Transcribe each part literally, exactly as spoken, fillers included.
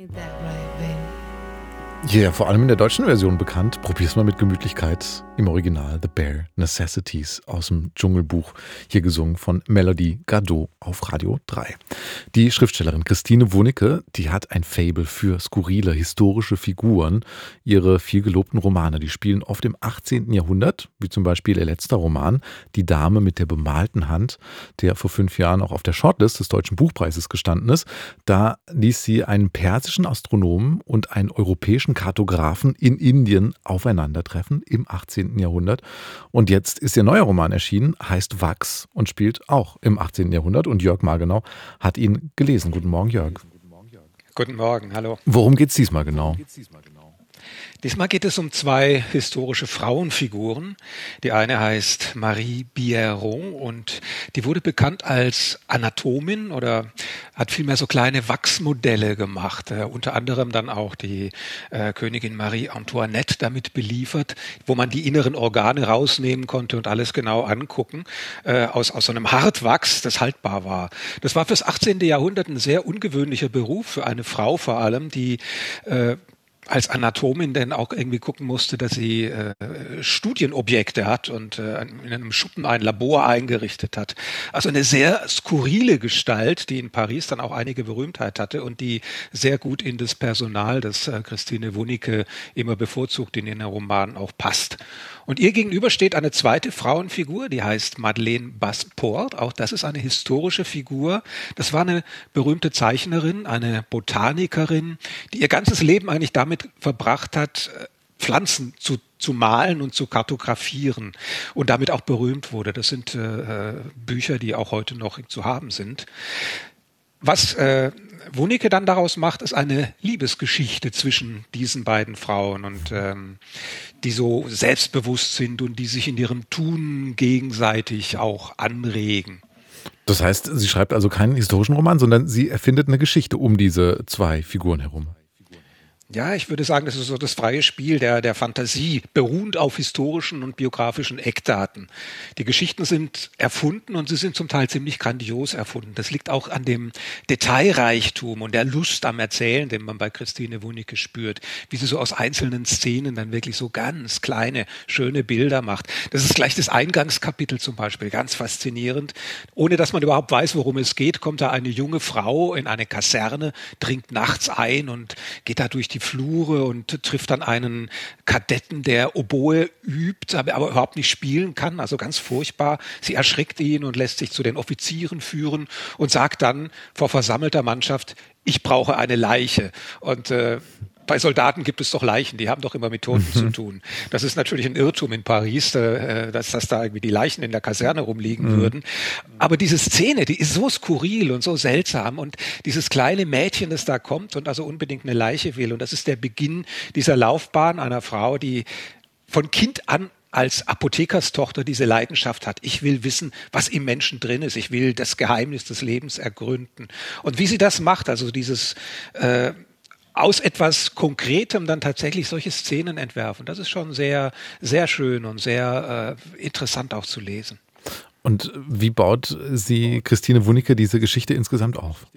Ja, vor allem in der deutschen Version bekannt. Probier's mal mit Gemütlichkeit. Im Original The Bare Necessities aus dem Dschungelbuch. Hier gesungen von Melody Gardot auf Radio drei. Die Schriftstellerin Christine Wunicke, die hat ein Faible für skurrile historische Figuren. Ihre viel gelobten Romane, die spielen oft im achtzehnten Jahrhundert, wie zum Beispiel ihr letzter Roman Die Dame mit der bemalten Hand, der vor fünf Jahren auch auf der Shortlist des Deutschen Buchpreises gestanden ist. Da ließ sie einen persischen Astronomen und einen europäischen Kartografen in Indien aufeinandertreffen im achtzehnten Jahrhundert. Und jetzt ist ihr neuer Roman erschienen, heißt Wachs und spielt auch im achtzehnten Jahrhundert. Und Jörg Margenau hat ihn gelesen. Guten Morgen, Jörg. Guten Morgen, hallo. Worum geht es diesmal genau? Diesmal geht es um zwei historische Frauenfiguren. Die eine heißt Marie Biéron und die wurde bekannt als Anatomin oder hat vielmehr so kleine Wachsmodelle gemacht. Äh, unter anderem dann auch die äh, Königin Marie Antoinette damit beliefert, wo man die inneren Organe rausnehmen konnte und alles genau angucken, äh, aus, aus so einem Hartwachs, das haltbar war. Das war fürs achtzehnten Jahrhundert ein sehr ungewöhnlicher Beruf, für eine Frau vor allem, die äh, als Anatomin dann auch irgendwie gucken musste, dass sie äh, Studienobjekte hat und äh, in einem Schuppen ein Labor eingerichtet hat. Also eine sehr skurrile Gestalt, die in Paris dann auch einige Berühmtheit hatte und die sehr gut in das Personal, das äh, Christine Wunicke immer bevorzugt in ihren Romanen auch passt. Und ihr gegenüber steht eine zweite Frauenfigur, die heißt Madeleine Basport. Auch das ist eine historische Figur. Das war eine berühmte Zeichnerin, eine Botanikerin, die ihr ganzes Leben eigentlich damit verbracht hat, Pflanzen zu, zu malen und zu kartografieren und damit auch berühmt wurde. Das sind äh, Bücher, die auch heute noch zu haben sind. Was äh, Wunicke dann daraus macht, ist eine Liebesgeschichte zwischen diesen beiden Frauen und ähm, die so selbstbewusst sind und die sich in ihrem Tun gegenseitig auch anregen. Das heißt, sie schreibt also keinen historischen Roman, sondern sie erfindet eine Geschichte um diese zwei Figuren herum. Ja, ich würde sagen, das ist so das freie Spiel der, der Fantasie, beruhend auf historischen und biografischen Eckdaten. Die Geschichten sind erfunden und sie sind zum Teil ziemlich grandios erfunden. Das liegt auch an dem Detailreichtum und der Lust am Erzählen, den man bei Christine Wunicke spürt, wie sie so aus einzelnen Szenen dann wirklich so ganz kleine, schöne Bilder macht. Das ist gleich das Eingangskapitel zum Beispiel, ganz faszinierend. Ohne dass man überhaupt weiß, worum es geht, kommt da eine junge Frau in eine Kaserne, dringt nachts ein und geht da durch die Flure und trifft dann einen Kadetten, der Oboe übt, aber, aber überhaupt nicht spielen kann, also ganz furchtbar. Sie erschrickt ihn und lässt sich zu den Offizieren führen und sagt dann vor versammelter Mannschaft, ich brauche eine Leiche. Und äh, bei Soldaten gibt es doch Leichen, die haben doch immer mit Toten mhm. zu tun. Das ist natürlich ein Irrtum in Paris, äh, dass, dass da irgendwie die Leichen in der Kaserne rumliegen mhm. würden. Aber diese Szene, die ist so skurril und so seltsam und dieses kleine Mädchen, das da kommt und also unbedingt eine Leiche will und das ist der Beginn dieser Laufbahn einer Frau, die von Kind an als Apothekerstochter diese Leidenschaft hat. Ich will wissen, was im Menschen drin ist. Ich will das Geheimnis des Lebens ergründen. Und wie sie das macht, also dieses äh, aus etwas Konkretem dann tatsächlich solche Szenen entwerfen. Das ist schon sehr, sehr schön und sehr äh, interessant auch zu lesen. Und wie baut sie, Christine Wunicke, diese Geschichte insgesamt auf?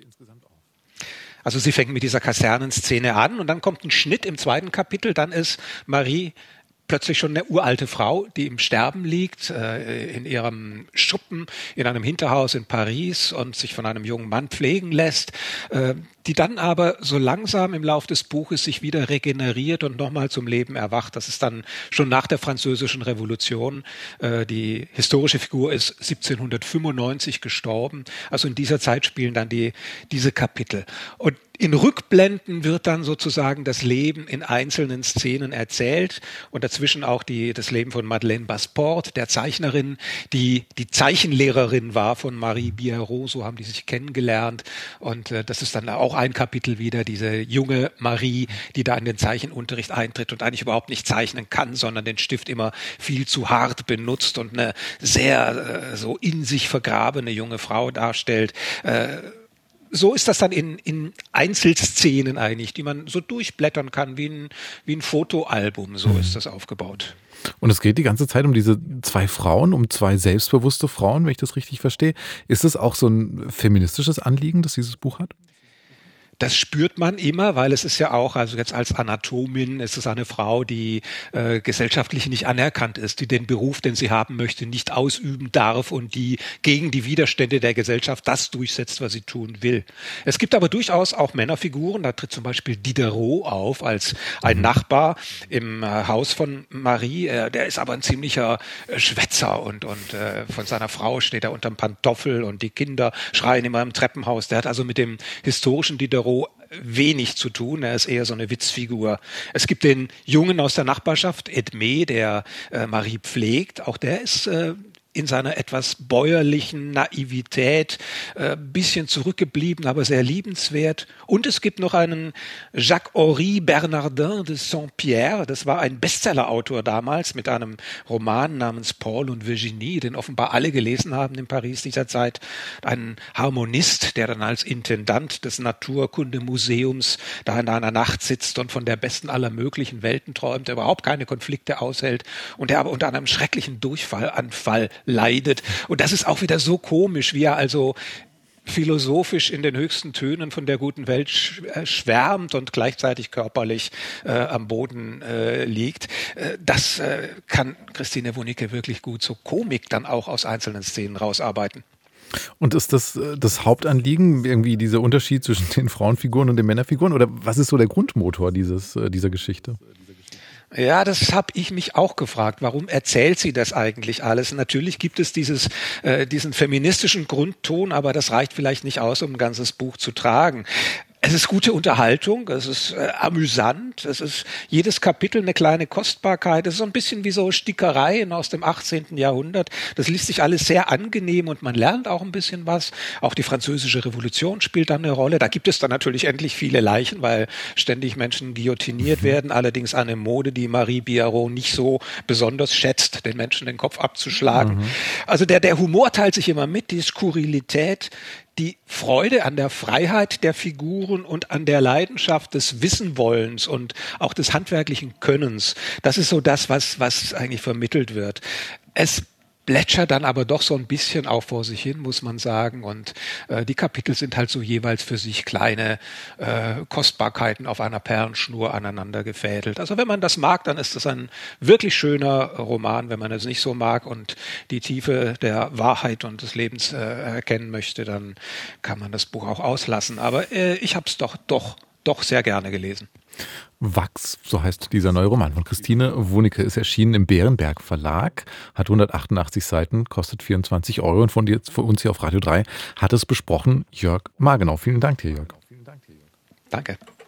Also sie fängt mit dieser Kasernenszene an und dann kommt ein Schnitt im zweiten Kapitel. Dann ist Marie plötzlich schon eine uralte Frau, die im Sterben liegt, äh, in ihrem Schuppen, in einem Hinterhaus in Paris und sich von einem jungen Mann pflegen lässt, äh, die dann aber so langsam im Lauf des Buches sich wieder regeneriert und nochmal zum Leben erwacht. Das ist dann schon nach der Französischen Revolution. Äh, die historische Figur ist siebzehnhundertfünfundneunzig gestorben. Also in dieser Zeit spielen dann die, diese Kapitel. Und in Rückblenden wird dann sozusagen das Leben in einzelnen Szenen erzählt und dazwischen auch die, das Leben von Madeleine Basport, der Zeichnerin, die die Zeichenlehrerin war von Marie Biéron, so haben die sich kennengelernt und äh, das ist dann auch ein Kapitel wieder, diese junge Marie, die da in den Zeichenunterricht eintritt und eigentlich überhaupt nicht zeichnen kann, sondern den Stift immer viel zu hart benutzt und eine sehr äh, so in sich vergrabene junge Frau darstellt. Äh, So ist das dann in, in Einzelszenen eigentlich, die man so durchblättern kann wie ein, wie ein Fotoalbum. So ist das aufgebaut. Und es geht die ganze Zeit um diese zwei Frauen, um zwei selbstbewusste Frauen, wenn ich das richtig verstehe. Ist es auch so ein feministisches Anliegen, das dieses Buch hat? das spürt man immer, weil es ist ja auch, also jetzt als Anatomin, ist es eine Frau, die äh, gesellschaftlich nicht anerkannt ist, die den Beruf, den sie haben möchte, nicht ausüben darf und die gegen die Widerstände der Gesellschaft das durchsetzt, was sie tun will. Es gibt aber durchaus auch Männerfiguren, da tritt zum Beispiel Diderot auf als ein Nachbar im äh, Haus von Marie, äh, der ist aber ein ziemlicher äh, Schwätzer und, und äh, von seiner Frau steht er unterm Pantoffel und die Kinder schreien immer im Treppenhaus. Der hat also mit dem historischen Diderot wenig zu tun. Er ist eher so eine Witzfigur. Es gibt den Jungen aus der Nachbarschaft, Edmé, der äh, Marie pflegt. Auch der ist äh, in seiner etwas bäuerlichen Naivität, äh, bisschen zurückgeblieben, aber sehr liebenswert. Und es gibt noch einen Jacques-Henri Bernardin de Saint-Pierre, das war ein Bestsellerautor damals mit einem Roman namens Paul und Virginie, den offenbar alle gelesen haben in Paris dieser Zeit. Ein Harmonist, der dann als Intendant des Naturkundemuseums da in einer Nacht sitzt und von der besten aller möglichen Welten träumt, der überhaupt keine Konflikte aushält und der aber unter einem schrecklichen Durchfallanfall leidet. Und das ist auch wieder so komisch, wie er also philosophisch in den höchsten Tönen von der guten Welt schwärmt und gleichzeitig körperlich äh, am Boden äh, liegt. Äh, das äh, kann Christine Wunicke wirklich gut, so Komik dann auch aus einzelnen Szenen rausarbeiten. Und ist das das Hauptanliegen, irgendwie dieser Unterschied zwischen den Frauenfiguren und den Männerfiguren? Oder was ist so der Grundmotor dieses, dieser Geschichte? Ja, das habe ich mich auch gefragt. Warum erzählt sie das eigentlich alles? Natürlich gibt es dieses, äh, diesen feministischen Grundton, aber das reicht vielleicht nicht aus, um ein ganzes Buch zu tragen. Es ist gute Unterhaltung, es ist äh, amüsant, es ist jedes Kapitel eine kleine Kostbarkeit, es ist so ein bisschen wie so Stickereien aus dem achtzehnten Jahrhundert. Das liest sich alles sehr angenehm und man lernt auch ein bisschen was. Auch die Französische Revolution spielt dann eine Rolle. Da gibt es dann natürlich endlich viele Leichen, weil ständig Menschen guillotiniert werden. Allerdings eine Mode, die Marie Biron nicht so besonders schätzt, den Menschen den Kopf abzuschlagen. Mhm. Also der, der Humor teilt sich immer mit, die Skurrilität, die Freude an der Freiheit der Figuren und an der Leidenschaft des Wissenwollens und auch des handwerklichen Könnens. Das ist so das, was, was eigentlich vermittelt wird. Es plätschert dann aber doch so ein bisschen auch vor sich hin, muss man sagen. Und äh, die Kapitel sind halt so jeweils für sich kleine äh, Kostbarkeiten auf einer Perlenschnur aneinander gefädelt. Also wenn man das mag, dann ist das ein wirklich schöner Roman. Wenn man es nicht so mag und die Tiefe der Wahrheit und des Lebens äh, erkennen möchte, dann kann man das Buch auch auslassen. Aber äh, ich habe es doch, doch, doch sehr gerne gelesen. Wachs, so heißt dieser neue Roman von Christine Wunicke, ist erschienen im Bärenberg Verlag, hat hundertachtundachtzig Seiten, kostet vierundzwanzig Euro und von dir, von uns hier auf Radio drei hat es besprochen Jörg Margenau. Vielen Dank dir, Jörg. Danke.